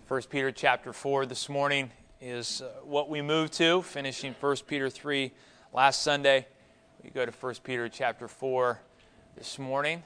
1 Peter chapter 4 this morning is what we move to, finishing 1 Peter 3 last Sunday. We go to 1 Peter chapter 4 this morning.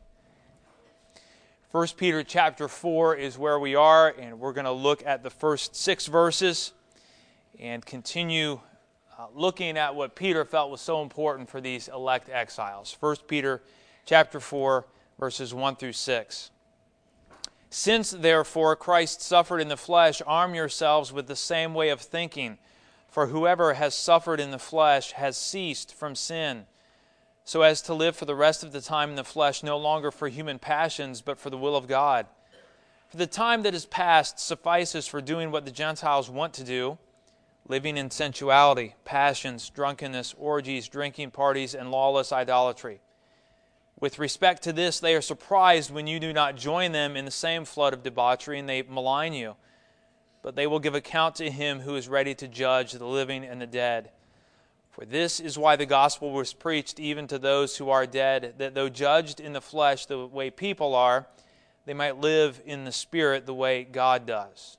1 Peter chapter 4 is where we are, and we're going to look at the first 6 verses and continue looking at what Peter felt was so important for these elect exiles. 1 Peter chapter 4, verses 1 through 6. Since, therefore, Christ suffered in the flesh, arm yourselves with the same way of thinking. For whoever has suffered in the flesh has ceased from sin, so as to live for the rest of the time in the flesh, no longer for human passions, but for the will of God. For the time that is past suffices for doing what the Gentiles want to do, living in sensuality, passions, drunkenness, orgies, drinking parties, and lawless idolatry. With respect to this, they are surprised when you do not join them in the same flood of debauchery, and they malign you. But they will give account to Him who is ready to judge the living and the dead. For this is why the gospel was preached even to those who are dead, that though judged in the flesh the way people are, they might live in the Spirit the way God does.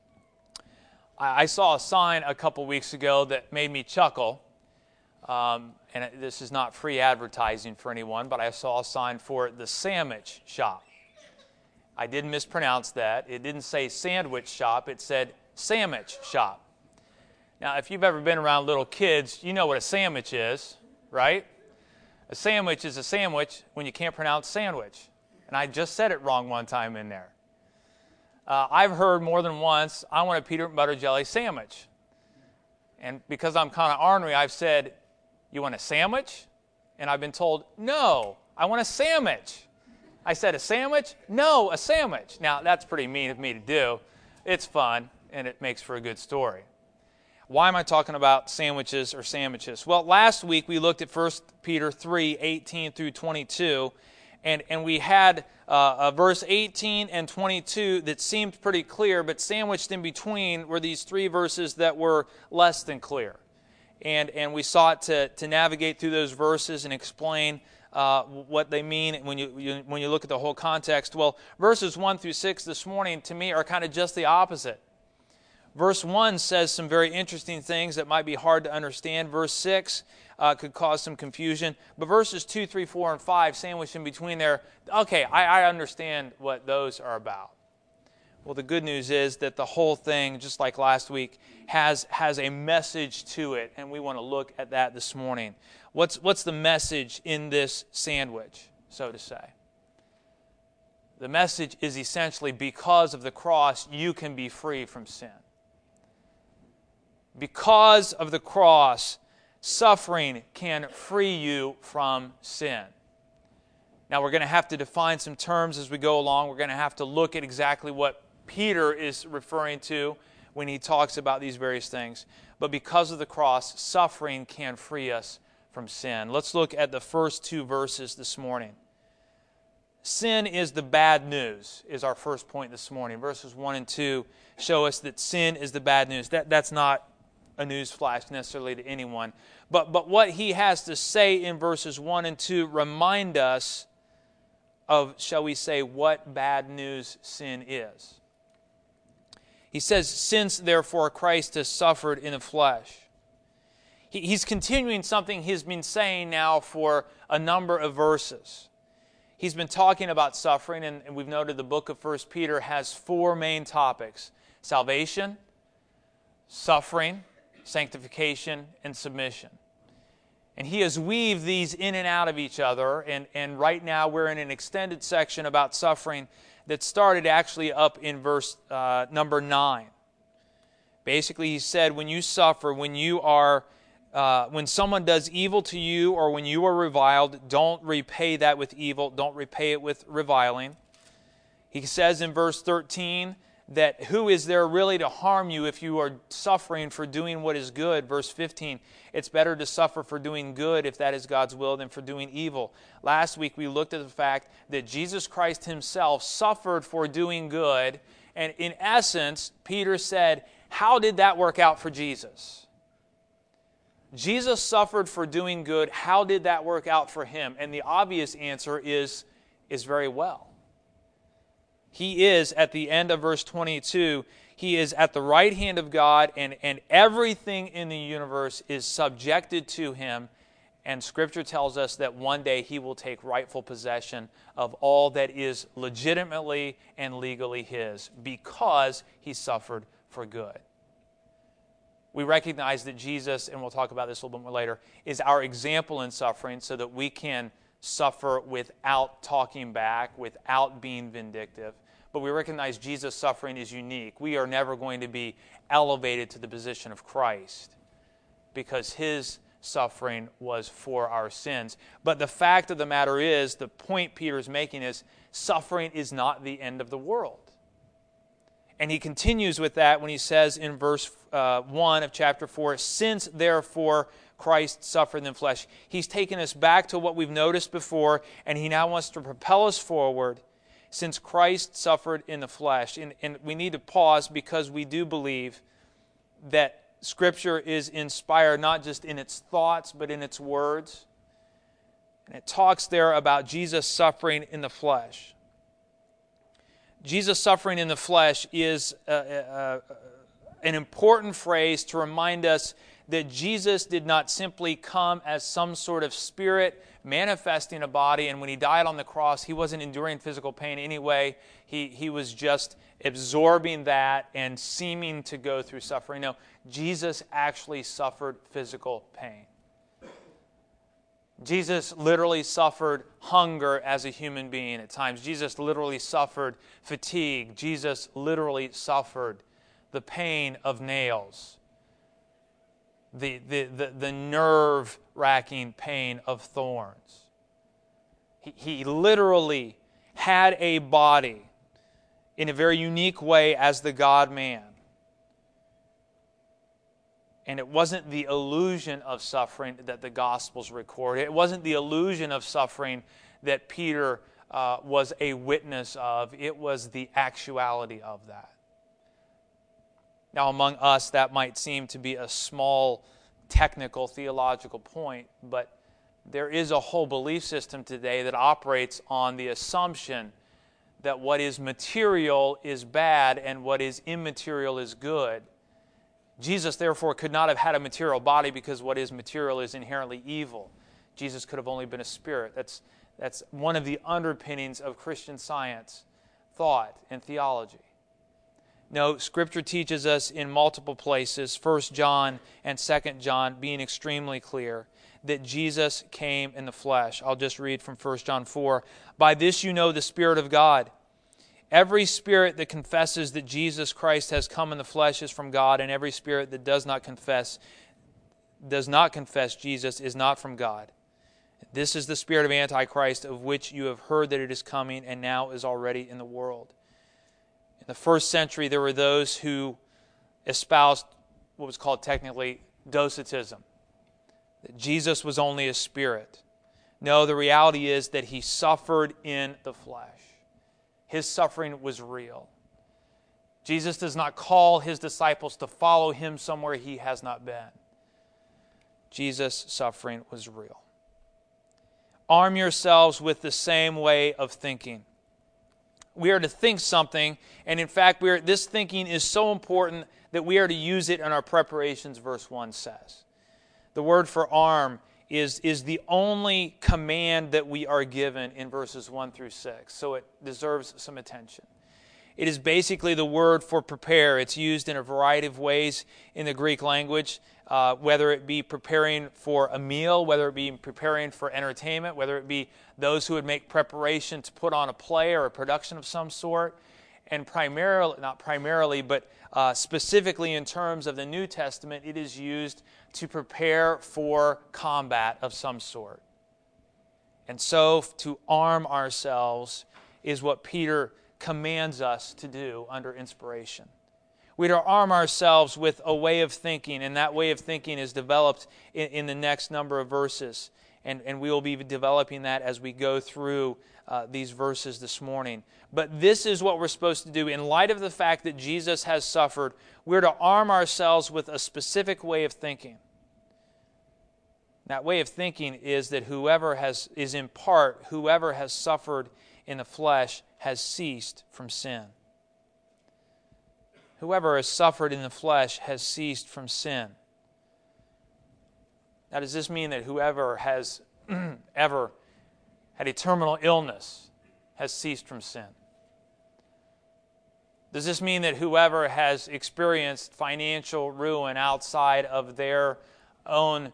I saw a sign a couple weeks ago that made me chuckle. And this is not free advertising for anyone, but I saw a sign for the sandwich shop. I didn't mispronounce that. It didn't say sandwich shop. It said sandwich shop. Now, if you've ever been around little kids, you know what a sandwich is, right? A sandwich is a sandwich when you can't pronounce sandwich. And I just said it wrong one time in there. I've heard more than once, I want a peanut butter jelly sandwich. And because I'm kind of ornery, I've said, you want a sandwich? And I've been told, no, I want a sandwich. I said, a sandwich? No, a sandwich. Now, that's pretty mean of me to do. It's fun, and it makes for a good story. Why am I talking about sandwiches or sandwiches? Well, last week we looked at 1 Peter 3, 18 through 22, and we had verse 18 and 22 that seemed pretty clear, but sandwiched in between were these 3 verses that were less than clear. And we sought to navigate through those verses and explain what they mean when you look at the whole context. Well, verses 1 through 6 this morning, to me, are kind of just the opposite. Verse 1 says some very interesting things that might be hard to understand. Verse 6 could cause some confusion. But verses 2, 3, 4, and 5, sandwiched in between there, okay, I understand what those are about. Well, the good news is that the whole thing, just like last week, has a message to it, and we want to look at that this morning. What's the message in this sandwich, so to say? The message is essentially, because of the cross, you can be free from sin. Because of the cross, suffering can free you from sin. Now, we're going to have to define some terms as we go along. We're going to have to look at exactly what Peter is referring to when he talks about these various things. But because of the cross, suffering can free us from sin. Let's look at the first 2 verses this morning. Sin is the bad news, is our first point this morning. Verses 1 and 2 show us that sin is the bad news. That's not a news flash necessarily to anyone. But what he has to say in verses 1 and 2 remind us of, shall we say, what bad news sin is. He says, since, therefore, Christ has suffered in the flesh. He's continuing something he's been saying now for a number of verses. He's been talking about suffering, and we've noted the book of 1 Peter has 4 main topics: salvation, suffering, sanctification, and submission. And he has weaved these in and out of each other, and right now we're in an extended section about suffering that started actually up in verse number 9. Basically, he said, when you suffer, when someone does evil to you or when you are reviled, don't repay that with evil. Don't repay it with reviling. He says in verse 13 that who is there really to harm you if you are suffering for doing what is good? Verse 15, it's better to suffer for doing good, if that is God's will, than for doing evil. Last week we looked at the fact that Jesus Christ Himself suffered for doing good, and in essence, Peter said, how did that work out for Jesus? Jesus suffered for doing good. How did that work out for Him? And the obvious answer is very well. He is, at the end of verse 22, He is at the right hand of God, and everything in the universe is subjected to Him. And Scripture tells us that one day He will take rightful possession of all that is legitimately and legally His, because He suffered for good. We recognize that Jesus, and we'll talk about this a little bit more later, is our example in suffering so that we can suffer without talking back, without being vindictive. But we recognize Jesus' suffering is unique. We are never going to be elevated to the position of Christ because His suffering was for our sins. But the fact of the matter is, the point Peter is making is, suffering is not the end of the world. And he continues with that when he says in verse 1 of chapter 4, since therefore Christ suffered in the flesh. He's taken us back to what we've noticed before, and he now wants to propel us forward. Since Christ suffered in the flesh. And we need to pause because we do believe that Scripture is inspired not just in its thoughts, but in its words. And it talks there about Jesus suffering in the flesh. Jesus suffering in the flesh is an important phrase to remind us that Jesus did not simply come as some sort of spirit manifesting a body, and when He died on the cross, He wasn't enduring physical pain anyway. He was just absorbing that and seeming to go through suffering. No, Jesus actually suffered physical pain. Jesus literally suffered hunger as a human being at times. Jesus literally suffered fatigue. Jesus literally suffered the pain of nails, the nerve-wracking pain of thorns. He literally had a body in a very unique way as the God-man. And it wasn't the illusion of suffering that the Gospels record. It wasn't the illusion of suffering that Peter was a witness of. It was the actuality of that. Now, among us, that might seem to be a small technical theological point, but there is a whole belief system today that operates on the assumption that what is material is bad and what is immaterial is good. Jesus, therefore, could not have had a material body because what is material is inherently evil. Jesus could have only been a spirit. That's one of the underpinnings of Christian science, thought, and theology. No, Scripture teaches us in multiple places, 1 John and 2 John being extremely clear, that Jesus came in the flesh. I'll just read from 1 John 4. By this you know the Spirit of God. Every spirit that confesses that Jesus Christ has come in the flesh is from God, and every spirit that does not confess Jesus is not from God. This is the spirit of Antichrist, of which you have heard that it is coming and now is already in the world. In the first century, there were those who espoused what was called technically docetism, that Jesus was only a spirit. No, the reality is that He suffered in the flesh. His suffering was real. Jesus does not call His disciples to follow Him somewhere He has not been. Jesus' suffering was real. Arm yourselves with the same way of thinking. We are to think something, and in fact, this thinking is so important that we are to use it in our preparations, verse 1 says. The word for arm is the only command that we are given in verses 1 through 6, so it deserves some attention. It is basically the word for prepare. It's used in a variety of ways in the Greek language, whether it be preparing for a meal, whether it be preparing for entertainment, whether it be those who would make preparation to put on a play or a production of some sort, and specifically in terms of the New Testament, it is used to prepare for combat of some sort. And so to arm ourselves is what Peter commands us to do under inspiration. We're to arm ourselves with a way of thinking, and that way of thinking is developed in the next number of verses. And we will be developing that as we go through these verses this morning. But this is what we're supposed to do. In light of the fact that Jesus has suffered, we're to arm ourselves with a specific way of thinking. That way of thinking is that whoever has suffered in the flesh has ceased from sin. Whoever has suffered in the flesh has ceased from sin. Now, does this mean that whoever has ever had a terminal illness has ceased from sin? Does this mean that whoever has experienced financial ruin outside of their own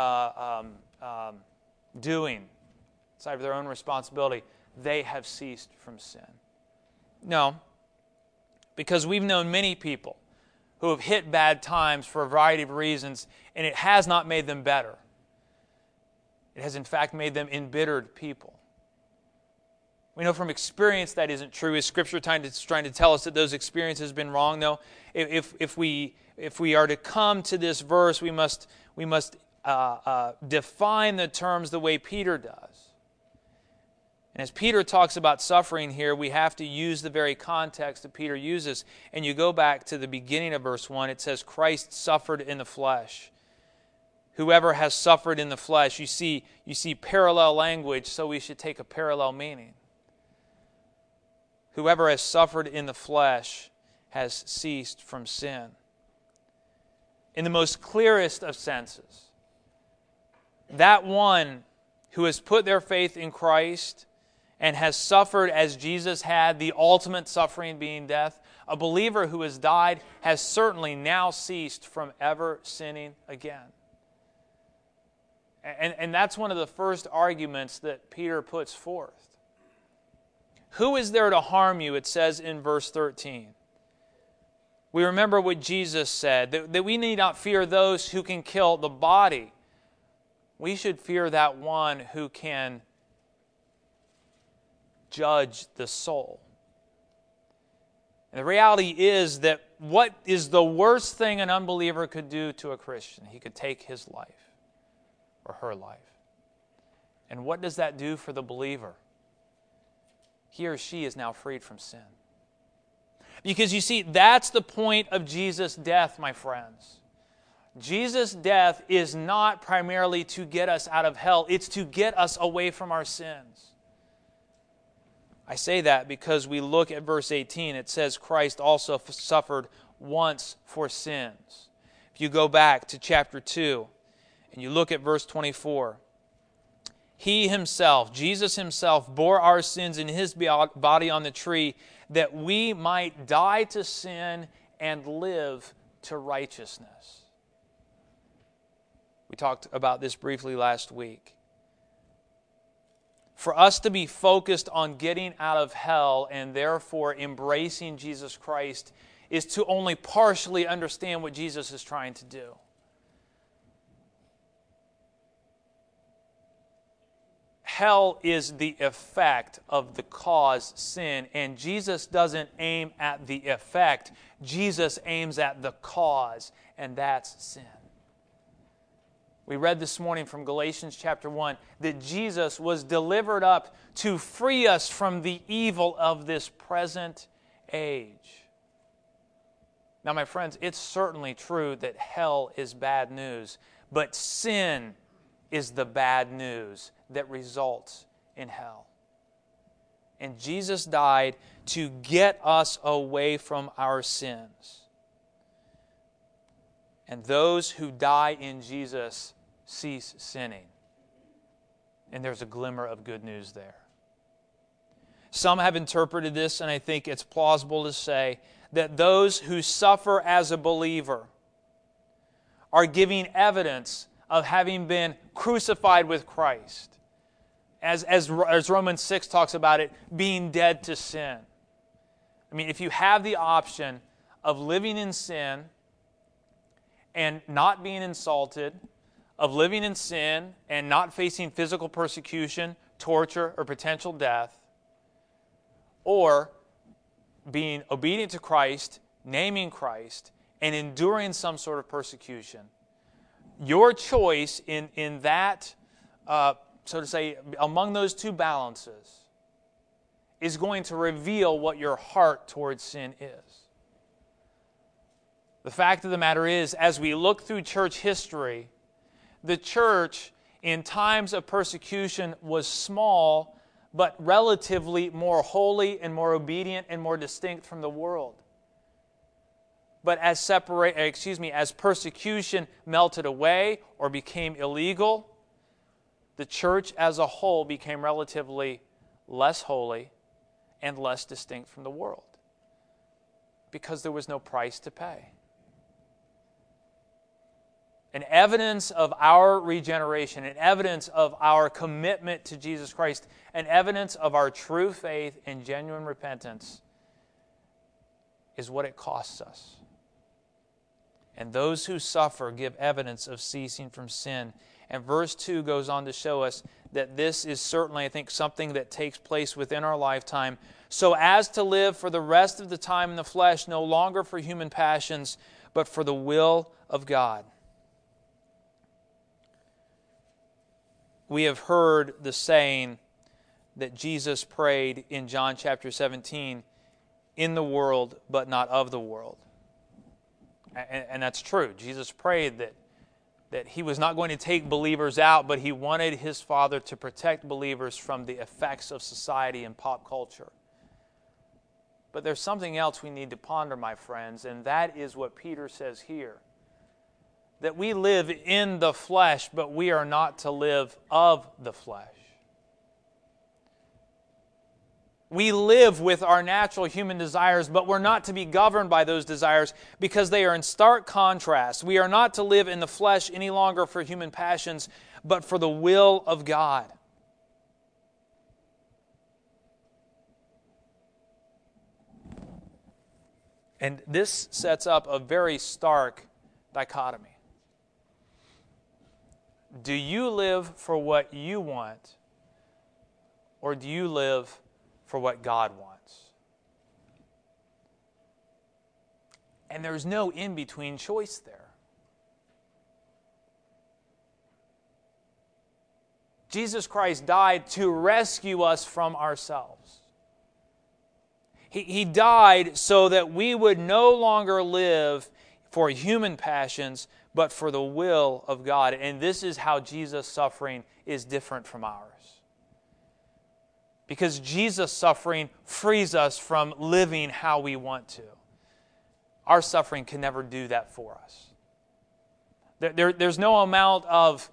doing, outside of their own responsibility, they have ceased from sin? No, because we've known many people who have hit bad times for a variety of reasons, and it has not made them better. It has, in fact, made them embittered people. We know from experience that isn't true. Is Scripture trying to tell us that those experiences have been wrong? No. If we are to come to this verse, we must define the terms the way Peter does. And as Peter talks about suffering here, we have to use the very context that Peter uses. And you go back to the beginning of verse 1, it says, Christ suffered in the flesh. Whoever has suffered in the flesh, you see parallel language, so we should take a parallel meaning. Whoever has suffered in the flesh has ceased from sin. In the most clearest of senses, that one who has put their faith in Christ and has suffered as Jesus had, the ultimate suffering being death, a believer who has died has certainly now ceased from ever sinning again. And that's one of the first arguments that Peter puts forth. Who is there to harm you, it says in verse 13. We remember what Jesus said, that we need not fear those who can kill the body. We should fear that one who can judge the soul. And the reality is that what is the worst thing an unbeliever could do to a Christian? He could take his life or her life. And what does that do for the believer? He or she is now freed from sin. Because you see, that's the point of Jesus' death, my friends. Jesus' death is not primarily to get us out of hell. It's to get us away from our sins. I say that because we look at verse 18. It says Christ also suffered once for sins. If you go back to chapter 2 and you look at verse 24, He Himself, Jesus Himself, bore our sins in His body on the tree that we might die to sin and live to righteousness. We talked about this briefly last week. For us to be focused on getting out of hell and therefore embracing Jesus Christ is to only partially understand what Jesus is trying to do. Hell is the effect of the cause, sin, and Jesus doesn't aim at the effect. Jesus aims at the cause, and that's sin. We read this morning from Galatians chapter 1 that Jesus was delivered up to free us from the evil of this present age. Now, my friends, it's certainly true that hell is bad news, but sin is the bad news that results in hell. And Jesus died to get us away from our sins. And those who die in Jesus cease sinning. And there's a glimmer of good news there. Some have interpreted this, and I think it's plausible to say that those who suffer as a believer are giving evidence of having been crucified with Christ. As Romans 6 talks about it, being dead to sin. I mean, if you have the option of living in sin and not being insulted, of living in sin and not facing physical persecution, torture, or potential death, or being obedient to Christ, naming Christ, and enduring some sort of persecution, your choice in that, so to say, among those two balances is going to reveal what your heart towards sin is. The fact of the matter is, as we look through church history, the church in times of persecution was small, but relatively more holy and more obedient and more distinct from the world. But as persecution melted away or became illegal, the church as a whole became relatively less holy and less distinct from the world because there was no price to pay. An evidence of our regeneration, an evidence of our commitment to Jesus Christ, an evidence of our true faith and genuine repentance is what it costs us. And those who suffer give evidence of ceasing from sin. And verse 2 goes on to show us that this is certainly, I think, something that takes place within our lifetime, so as to live for the rest of the time in the flesh, no longer for human passions, but for the will of God. We have heard the saying that Jesus prayed in John chapter 17, in the world, but not of the world. And that's true. Jesus prayed that He was not going to take believers out, but He wanted His Father to protect believers from the effects of society and pop culture. But there's something else we need to ponder, my friends, and that is what Peter says here. That we live in the flesh, but we are not to live of the flesh. We live with our natural human desires, but we're not to be governed by those desires because they are in stark contrast. We are not to live in the flesh any longer for human passions, but for the will of God. And this sets up a very stark dichotomy. Do you live for what you want, or do you live for what God wants? And there's no in-between choice there. Jesus Christ died to rescue us from ourselves. He died so that we would no longer live for human passions, but for the will of God. And this is how Jesus' suffering is different from ours. Because Jesus' suffering frees us from living how we want to. Our suffering can never do that for us. There's no amount of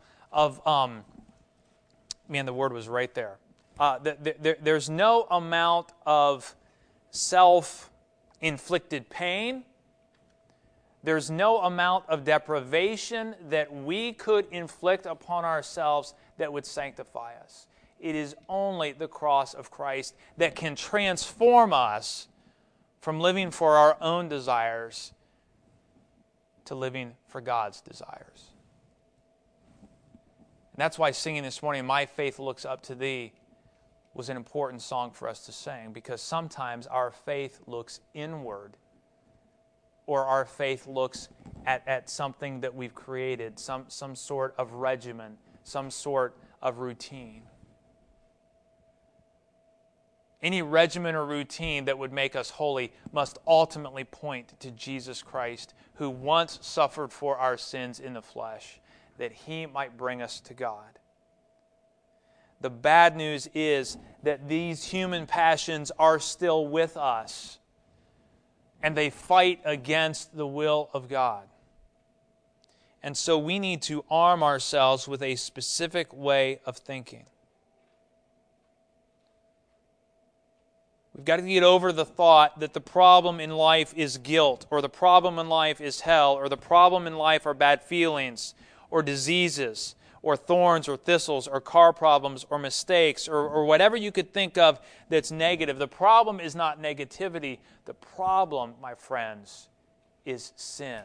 man, the word was right there. There's no amount of self-inflicted pain. There's no amount of deprivation that we could inflict upon ourselves that would sanctify us. It is only the cross of Christ that can transform us from living for our own desires to living for God's desires. And that's why singing this morning, "My Faith Looks Up to Thee," was an important song for us to sing, because sometimes our faith looks inward, or our faith looks at something that we've created, some sort of regimen, some sort of routine. Any regimen or routine that would make us holy must ultimately point to Jesus Christ, who once suffered for our sins in the flesh, that He might bring us to God. The bad news is that these human passions are still with us, and they fight against the will of God. And so we need to arm ourselves with a specific way of thinking. We've got to get over the thought that the problem in life is guilt, or the problem in life is hell, or the problem in life are bad feelings, or diseases, or thorns, or thistles, or car problems, or mistakes, or whatever you could think of that's negative. The problem is not negativity. The problem, my friends, is sin.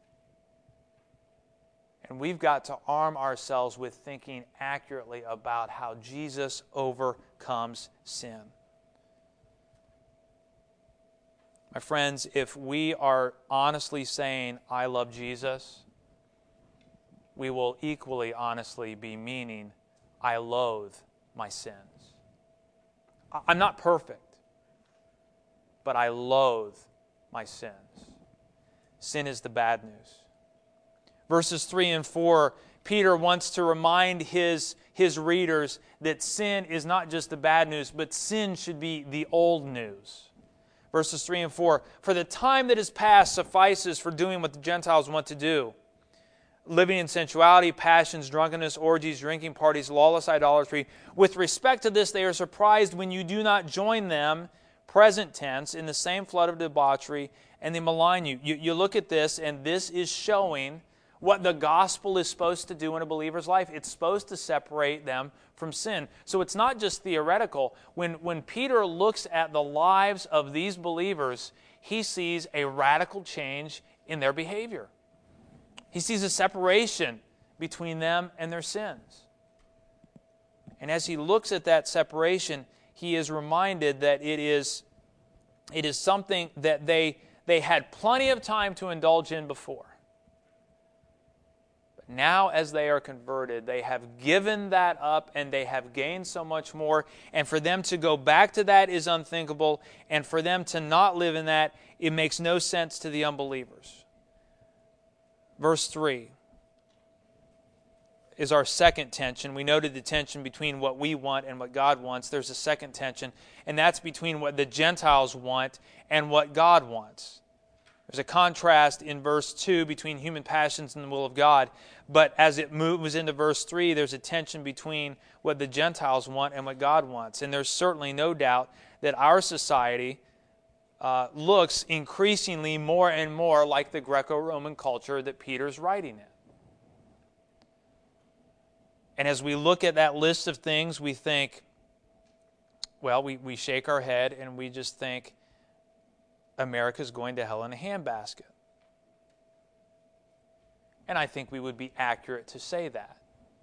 And we've got to arm ourselves with thinking accurately about how Jesus overcomes sin. My friends, if we are honestly saying, "I love Jesus," we will equally honestly be meaning, "I loathe my sins." I'm not perfect, but I loathe my sins. Sin is the bad news. Verses 3 and 4 Peter wants to remind his readers that sin is not just the bad news, but sin should be the old news. Verses 3 and 4, "For the time that is past suffices for doing what the Gentiles want to do, living in sensuality, passions, drunkenness, orgies, drinking parties, lawless idolatry. With respect to this, they are surprised when you do not join them," present tense, "in the same flood of debauchery, and they malign you." You look at this, and this is showing what the gospel is supposed to do in a believer's life. It's supposed to separate them from sin. So it's not just theoretical. When Peter looks at the lives of these believers, he sees a radical change in their behavior. He sees a separation between them and their sins. And as he looks at that separation, he is reminded that it is something that they had plenty of time to indulge in before. But now as they are converted, they have given that up and they have gained so much more. And for them to go back to that is unthinkable. And for them to not live in that, it makes no sense to the unbelievers. Verse 3 is our second tension. We noted the tension between what we want and what God wants. There's a second tension, and that's between what the Gentiles want and what God wants. There's a contrast in verse 2 between human passions and the will of God, but as it moves into verse 3, there's a tension between what the Gentiles want and what God wants. And there's certainly no doubt that our society looks increasingly more and more like the Greco-Roman culture that Peter's writing in. And as we look at that list of things, we think, well, we shake our head and we just think America's going to hell in a handbasket. And I think we would be accurate to say that.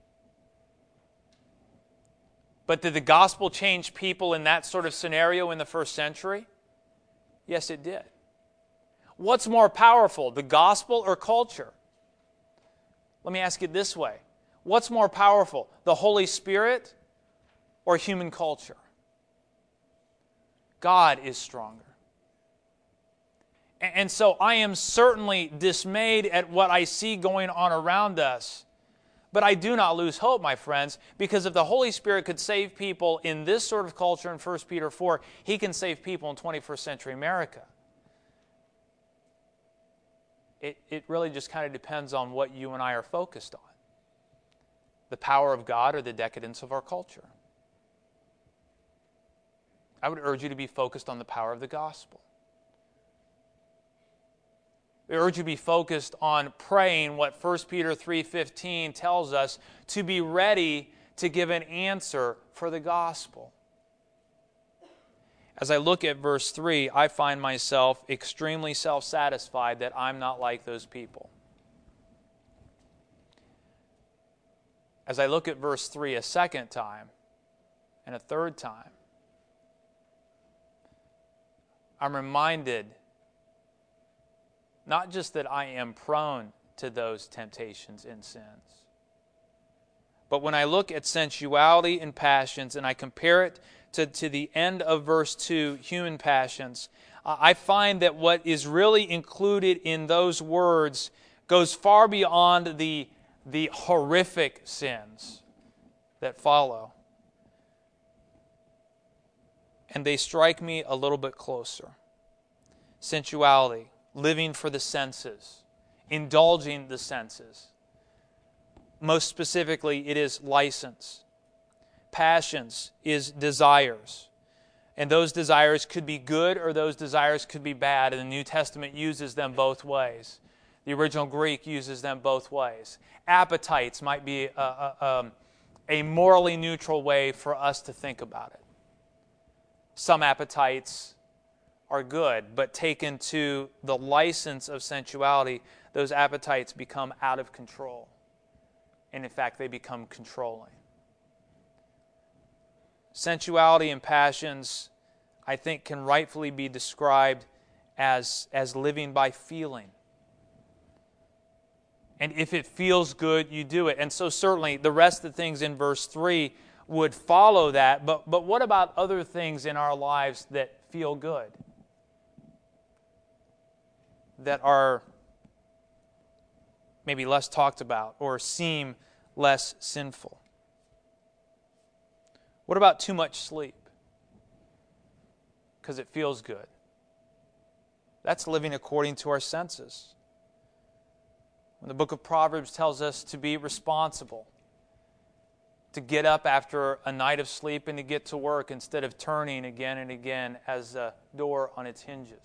But did the gospel change people in that sort of scenario in the first century? Yes, it did. What's more powerful, the gospel or culture? Let me ask it this way. What's more powerful, the Holy Spirit or human culture? God is stronger. And so I am certainly dismayed at what I see going on around us. But I do not lose hope, my friends, because if the Holy Spirit could save people in this sort of culture in 1 Peter 4, He can save people in 21st century America. It really just kind of depends on what you and I are focused on. The power of God or the decadence of our culture. I would urge you to be focused on the power of the gospel. I urge you to be focused on praying what 1 Peter 3:15 tells us, to be ready to give an answer for the gospel. As I look at verse 3, I find myself extremely self-satisfied that I'm not like those people. As I look at verse 3 a second time and a third time, I'm reminded not just that I am prone to those temptations and sins, but when I look at sensuality and passions and I compare it to the end of verse 2, human passions, I find that what is really included in those words goes far beyond the horrific sins that follow. And they strike me a little bit closer. Sensuality, living for the senses, indulging the senses. Most specifically, it is license. Passions is desires. And those desires could be good or those desires could be bad. And the New Testament uses them both ways. The original Greek uses them both ways. Appetites might be a morally neutral way for us to think about it. Some appetites are good, but taken to the license of sensuality, those appetites become out of control. And in fact, they become controlling. Sensuality and passions, I think, can rightfully be described as living by feeling. And if it feels good, you do it. And so certainly the rest of the things in verse 3 would follow that. But what about other things in our lives that feel good? That are maybe less talked about or seem less sinful? What about too much sleep? Because it feels good. That's living according to our senses. When the book of Proverbs tells us to be responsible, to get up after a night of sleep and to get to work instead of turning again and again as a door on its hinges.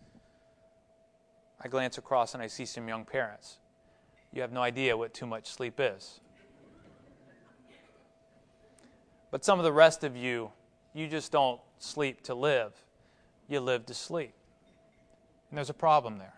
I glance across and I see some young parents. You have no idea what too much sleep is. But some of the rest of you, you just don't sleep to live. You live to sleep. And there's a problem there.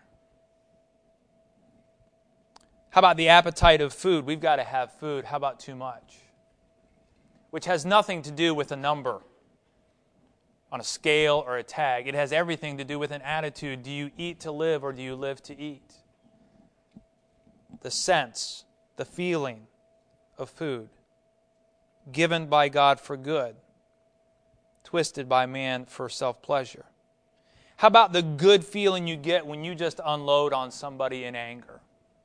How about the appetite of food? We've got to have food. How about too much? Which has nothing to do with a number on a scale or a tag. It has everything to do with an attitude. Do you eat to live or do you live to eat? The sense, the feeling of food, given by God for good, twisted by man for self-pleasure. How about the good feeling you get when you just unload on somebody in anger?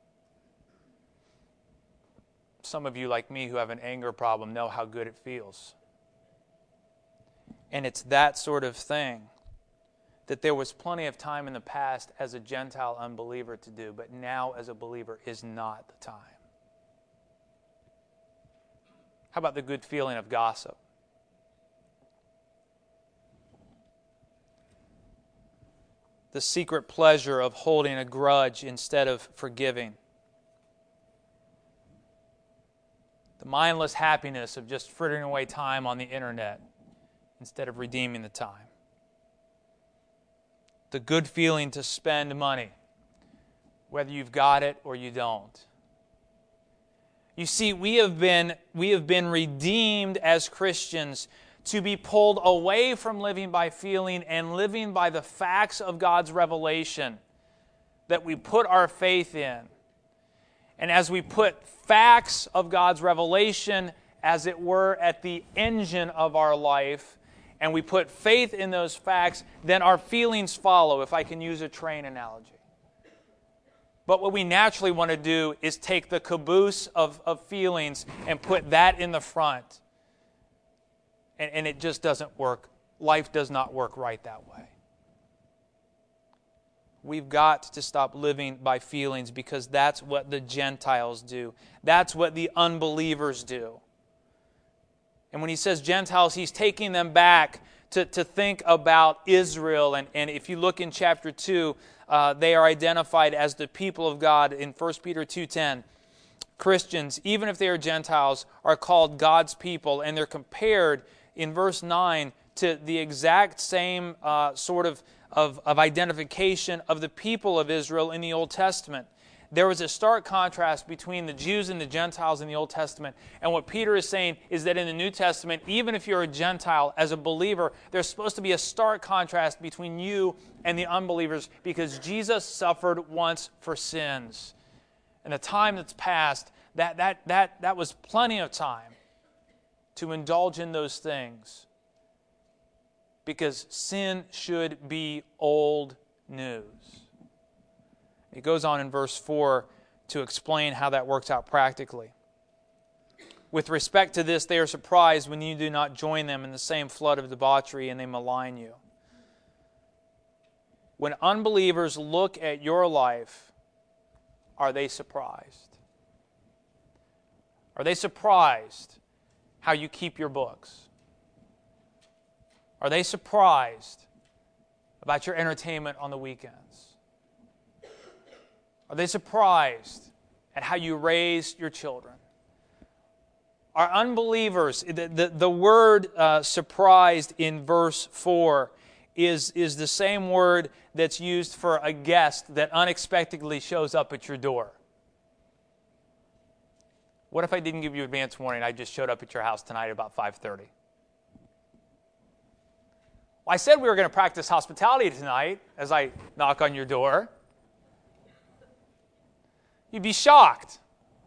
Some of you, like me, who have an anger problem know how good it feels. And it's that sort of thing that there was plenty of time in the past as a Gentile unbeliever to do, but now as a believer is not the time. How about the good feeling of gossip? The secret pleasure of holding a grudge instead of forgiving. The mindless happiness of just frittering away time on the internet instead of redeeming the time. The good feeling to spend money, whether you've got it or you don't. You see, we have been redeemed as Christians to be pulled away from living by feeling and living by the facts of God's revelation that we put our faith in. And as we put facts of God's revelation, as it were, at the engine of our life, and we put faith in those facts, then our feelings follow, if I can use a train analogy. But what we naturally want to do is take the caboose of feelings and put that in the front. And it just doesn't work. Life does not work right that way. We've got to stop living by feelings because that's what the Gentiles do. That's what the unbelievers do. And when he says Gentiles, he's taking them back to think about Israel. And if you look in chapter 2, they are identified as the people of God in 1 Peter 2:10. Christians, even if they are Gentiles, are called God's people, and they're compared in verse 9 to the exact same sort of identification of the people of Israel in the Old Testament. There was a stark contrast between the Jews and the Gentiles in the Old Testament. And what Peter is saying is that in the New Testament, even if you're a Gentile, as a believer, there's supposed to be a stark contrast between you and the unbelievers because Jesus suffered once for sins. And the time that's passed, that was plenty of time to indulge in those things because sin should be old news. It goes on in verse 4 to explain how that works out practically. With respect to this, they are surprised when you do not join them in the same flood of debauchery and they malign you. When unbelievers look at your life, are they surprised? Are they surprised how you keep your books? Are they surprised about your entertainment on the weekends? Are they surprised at how you raise your children? Are unbelievers, the word surprised in verse 4 is the same word that's used for a guest that unexpectedly shows up at your door. What if I didn't give you advance warning? I just showed up at your house tonight at about 5:30. Well, I said we were going to practice hospitality tonight as I knock on your door. You'd be shocked.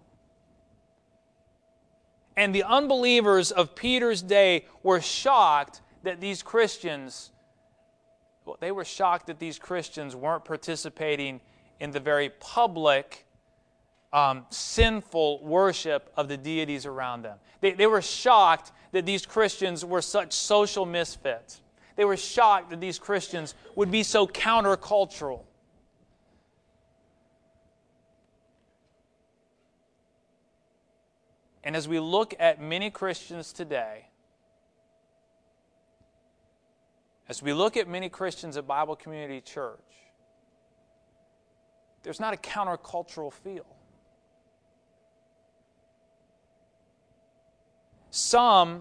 And the unbelievers of Peter's day were shocked that these Christians, they were shocked that these Christians weren't participating in the very public sinful worship of the deities around them. They were shocked that these Christians were such social misfits. They were shocked that these Christians would be so countercultural. And as we look at many Christians today, as we look at many Christians at Bible Community Church, there's not a countercultural feel. Some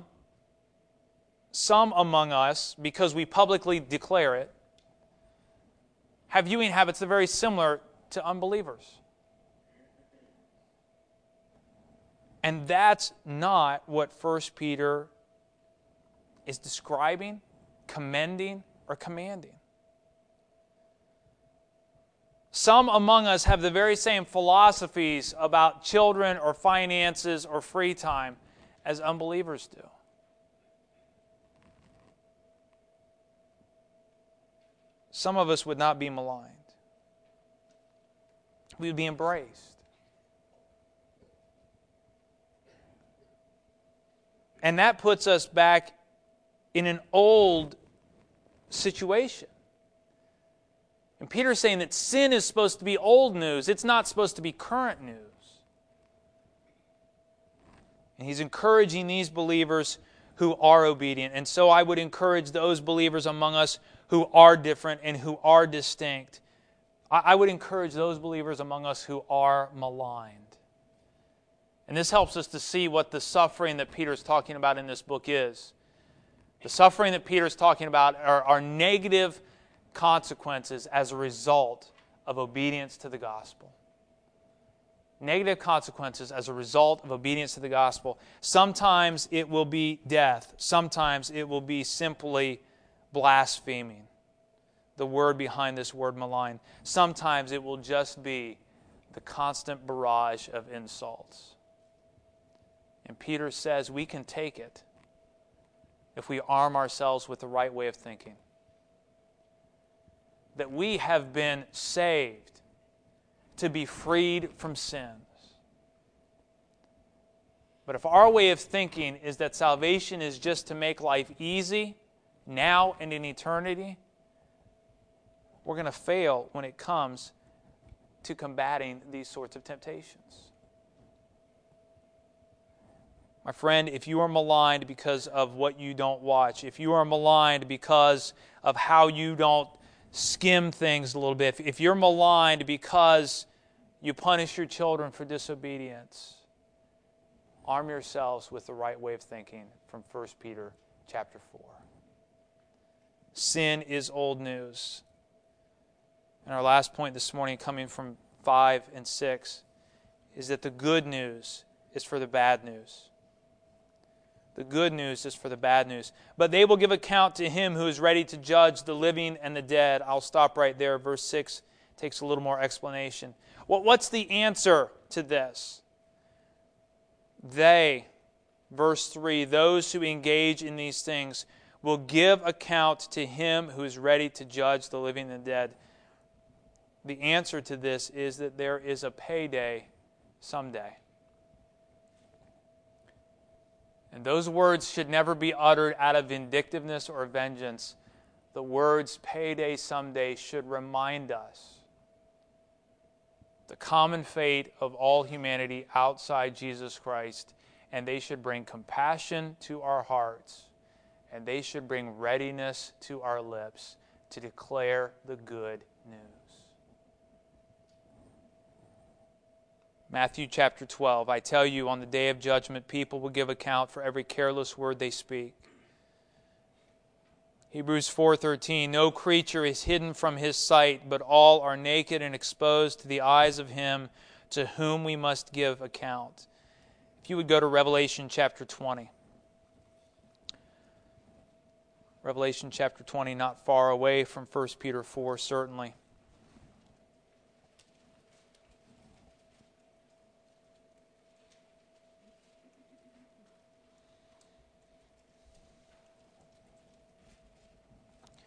among us, because we publicly declare it, have viewing habits that are very similar to unbelievers. And that's not what 1 Peter is describing, commending, or commanding. Some among us have the very same philosophies about children or finances or free time as unbelievers do. Some of us would not be maligned. We would be embraced. And that puts us back in an old situation. And Peter's saying that sin is supposed to be old news. It's not supposed to be current news. And he's encouraging these believers who are obedient. And so I would encourage those believers among us who are different and who are distinct. I would encourage those believers among us who are maligned. And this helps us to see what the suffering that Peter's talking about in this book is. The suffering that Peter's talking about are negative consequences as a result of obedience to the gospel. Negative consequences as a result of obedience to the gospel. Sometimes it will be death. Sometimes it will be simply blaspheming, the word behind this word malign. Sometimes it will just be the constant barrage of insults. And Peter says we can take it if we arm ourselves with the right way of thinking. That we have been saved to be freed from sins. But if our way of thinking is that salvation is just to make life easy, now and in eternity, we're going to fail when it comes to combating these sorts of temptations. My friend, if you are maligned because of what you don't watch, if you are maligned because of how you don't skim things a little bit, if you're maligned because you punish your children for disobedience, arm yourselves with the right way of thinking from 1 Peter chapter 4. Sin is old news. And our last point this morning, coming from 5 and 6, is that the good news is for the bad news. The good news is for the bad news. But they will give account to him who is ready to judge the living and the dead. I'll stop right there. Verse 6 takes a little more explanation. What's the answer to this? They, verse 3, those who engage in these things will give account to him who is ready to judge the living and the dead. The answer to this is that there is a payday someday. And those words should never be uttered out of vindictiveness or vengeance. The words payday someday should remind us the common fate of all humanity outside Jesus Christ, and they should bring compassion to our hearts, and they should bring readiness to our lips to declare the good news. Matthew chapter 12, I tell you, on the day of judgment, people will give account for every careless word they speak. Hebrews 4:13, no creature is hidden from his sight, but all are naked and exposed to the eyes of him to whom we must give account. If you would go to Revelation chapter 20. Revelation chapter 20, not far away from 1 Peter 4, certainly.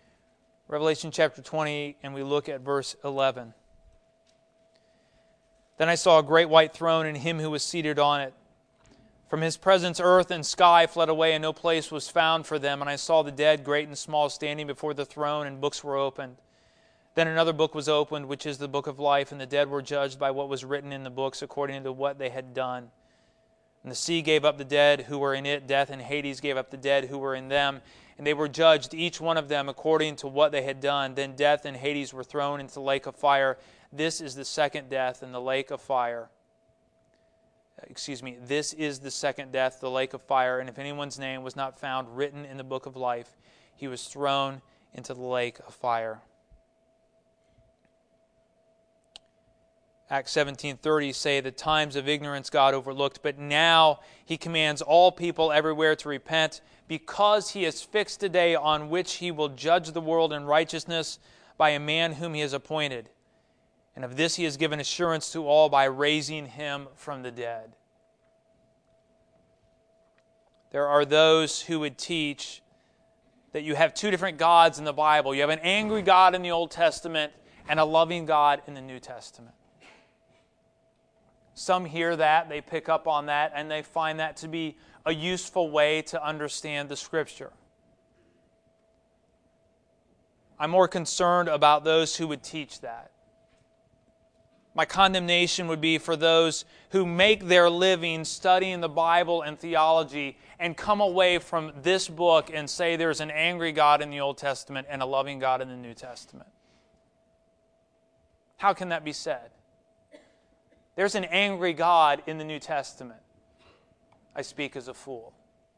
Revelation chapter 20, and we look at verse 11. Then I saw a great white throne and him who was seated on it. From his presence earth and sky fled away, and no place was found for them. And I saw the dead, great and small, standing before the throne, and books were opened. Then another book was opened, which is the book of life, and the dead were judged by what was written in the books according to what they had done. And the sea gave up the dead who were in it, death and Hades gave up the dead who were in them, and they were judged, each one of them, according to what they had done. Then death and Hades were thrown into the lake of fire. This is the second death, in the lake of fire. This is the second death, the lake of fire. And if anyone's name was not found written in the book of life, he was thrown into the lake of fire. Acts 17:30 say, the times of ignorance God overlooked, but now he commands all people everywhere to repent, because he has fixed a day on which he will judge the world in righteousness by a man whom he has appointed. And of this he has given assurance to all by raising him from the dead. There are those who would teach that you have two different gods in the Bible. You have an angry God in the Old Testament and a loving God in the New Testament. Some hear that, they pick up on that, and they find that to be a useful way to understand the Scripture. I'm more concerned about those who would teach that. My condemnation would be for those who make their living studying the Bible and theology and come away from this book and say there's an angry God in the Old Testament and a loving God in the New Testament. How can that be said? There's an angry God in the New Testament. I speak as a fool.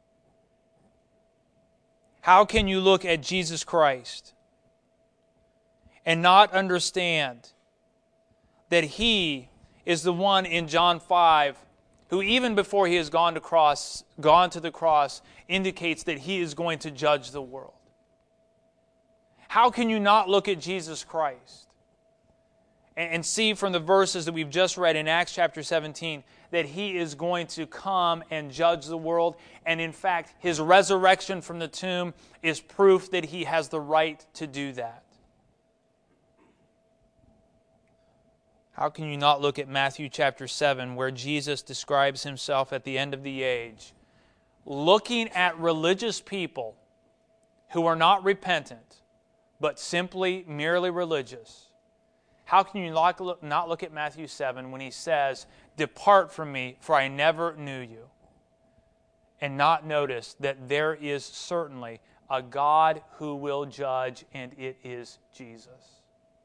How can you look at Jesus Christ and not understand that He is the one in John 5 who, even before He has gone to the cross, indicates that He is going to judge the world? How can you not look at Jesus Christ and see from the verses that we've just read in Acts chapter 17 that He is going to come and judge the world, and in fact, His resurrection from the tomb is proof that He has the right to do that? How can you not look at Matthew chapter 7, where Jesus describes Himself at the end of the age, looking at religious people who are not repentant, but simply merely religious? How can you not look at Matthew 7 when He says, "Depart from me, for I never knew you," and not notice that there is certainly a God who will judge, and it is Jesus?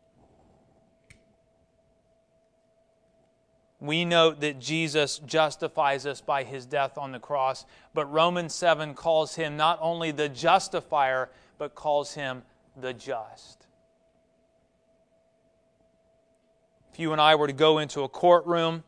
We note that Jesus justifies us by His death on the cross, but Romans 7 calls Him not only the justifier, but calls Him the just. If you and I were to go into a courtroom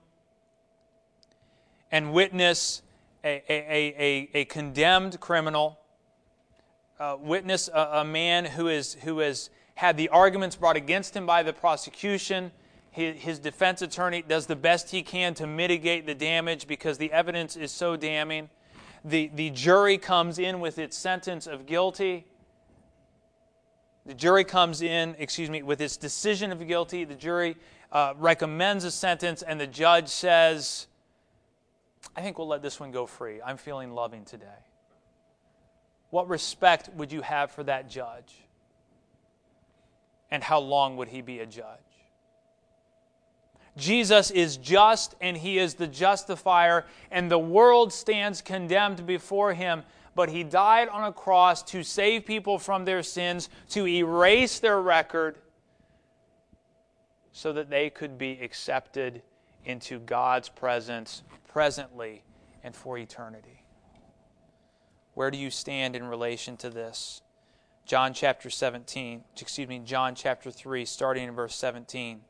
and witness a condemned criminal, witness a man who has had the arguments brought against him by the prosecution, his defense attorney does the best he can to mitigate the damage because the evidence is so damning. The jury comes in with its sentence of guilty. The jury comes in, with its decision of guilty. The jury recommends a sentence, and the judge says, "I think we'll let this one go free. I'm feeling loving today." What respect would you have for that judge? And how long would he be a judge? Jesus is just, and He is the justifier, and the world stands condemned before Him. But He died on a cross to save people from their sins, to erase their record, so that they could be accepted into God's presence presently and for eternity. Where do you stand in relation to this? John chapter 3, starting in verse 17.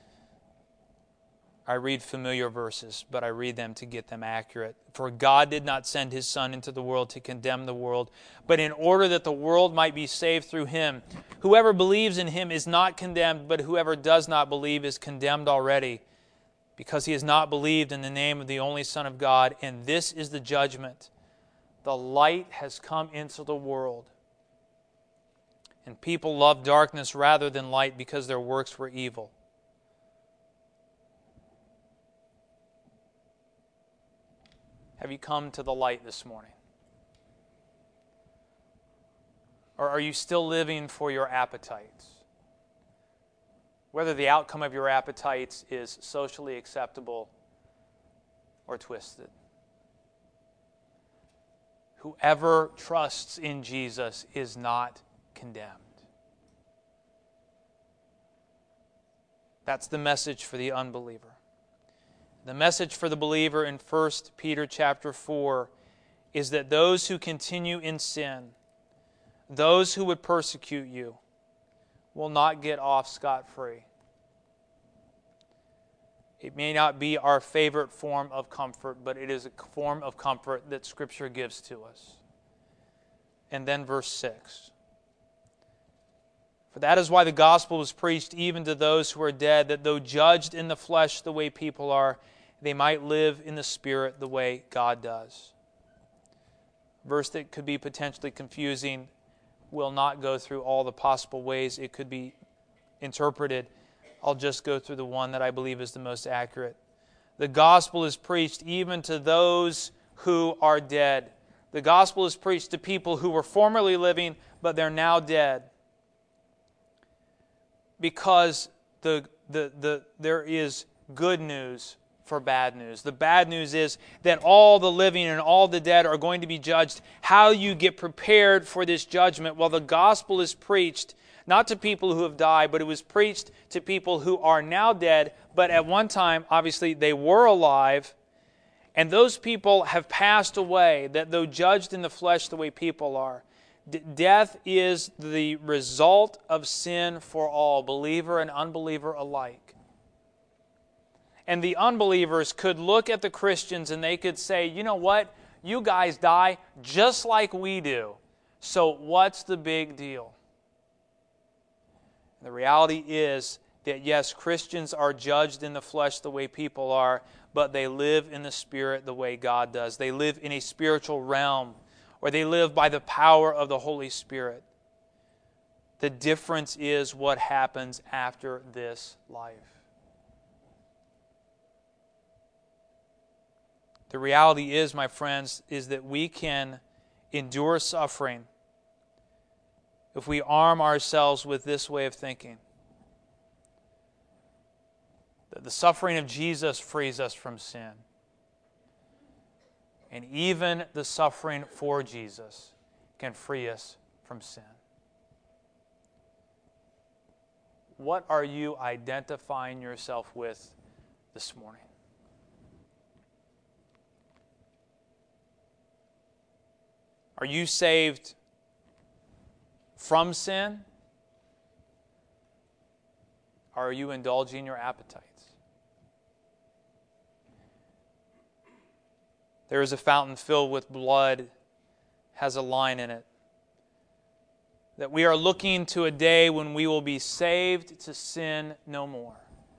I read familiar verses, but I read them to get them accurate. For God did not send His Son into the world to condemn the world, but in order that the world might be saved through Him. Whoever believes in Him is not condemned, but whoever does not believe is condemned already, because he has not believed in the name of the only Son of God. And this is the judgment. The light has come into the world, and people loved darkness rather than light because their works were evil. Have you come to the light this morning? Or are you still living for your appetites? Whether the outcome of your appetites is socially acceptable or twisted. Whoever trusts in Jesus is not condemned. That's the message for the unbeliever. The message for the believer in 1 Peter chapter 4 is that those who continue in sin, those who would persecute you, will not get off scot-free. It may not be our favorite form of comfort, but it is a form of comfort that Scripture gives to us. And then verse 6. For that is why the gospel was preached even to those who are dead, that though judged in the flesh the way people are, they might live in the Spirit the way God does. Verse that could be potentially confusing, will not go through all the possible ways it could be interpreted. I'll just go through the one that I believe is the most accurate. The gospel is preached even to those who are dead. The gospel is preached to people who were formerly living, but they're now dead. Because there is good news for bad news. The bad news is that all the living and all the dead are going to be judged. How you get prepared for this judgment? Well, the gospel is preached not to people who have died, but it was preached to people who are now dead, but at one time, obviously, they were alive, and those people have passed away, that though judged in the flesh the way people are, death is the result of sin for all, believer and unbeliever alike. And the unbelievers could look at the Christians and they could say, you know what? You guys die just like we do. So what's the big deal? The reality is that yes, Christians are judged in the flesh the way people are, but they live in the Spirit the way God does. They live in a spiritual realm, or they live by the power of the Holy Spirit. The difference is what happens after this life. The reality is, my friends, is that we can endure suffering if we arm ourselves with this way of thinking. That the suffering of Jesus frees us from sin. And even the suffering for Jesus can free us from sin. What are you identifying yourself with this morning? Are you saved from sin? Or are you indulging your appetites? There is a fountain filled with blood, has a line in it, that we are looking to a day when we will be saved to sin no more.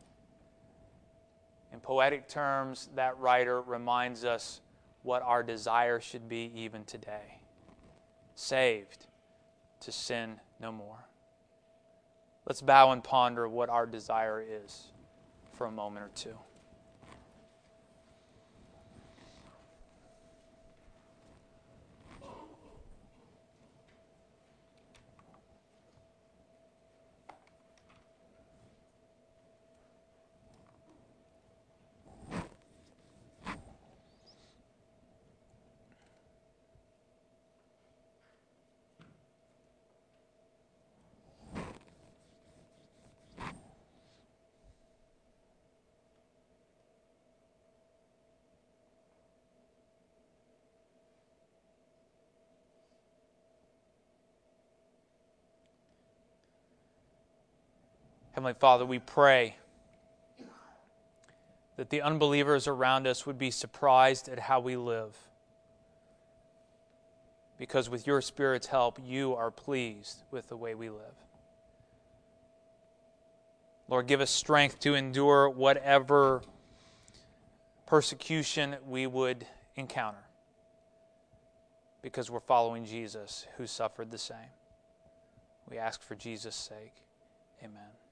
In poetic terms, that writer reminds us what our desire should be even today. Saved to sin no more. Let's bow and ponder what our desire is for a moment or two. Heavenly Father, we pray that the unbelievers around us would be surprised at how we live. Because with your Spirit's help, you are pleased with the way we live. Lord, give us strength to endure whatever persecution we would encounter, because we're following Jesus, who suffered the same. We ask for Jesus' sake. Amen.